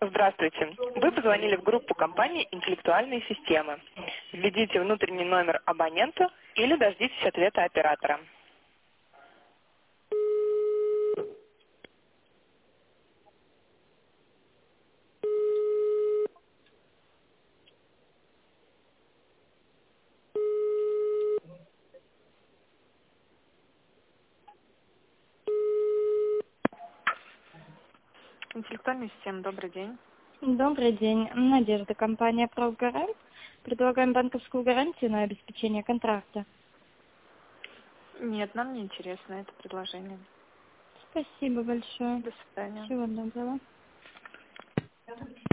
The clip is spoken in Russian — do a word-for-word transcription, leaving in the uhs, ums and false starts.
Здравствуйте. Вы позвонили в группу компании «Интеллектуальные системы». Введите внутренний номер абонента или дождитесь ответа оператора. Интеллектуальная система, добрый день. Добрый день. Надежда, компания «Профгарант». Предлагаем банковскую гарантию на обеспечение контракта. Нет, нам не интересно это предложение. Спасибо большое. До свидания. Всего доброго.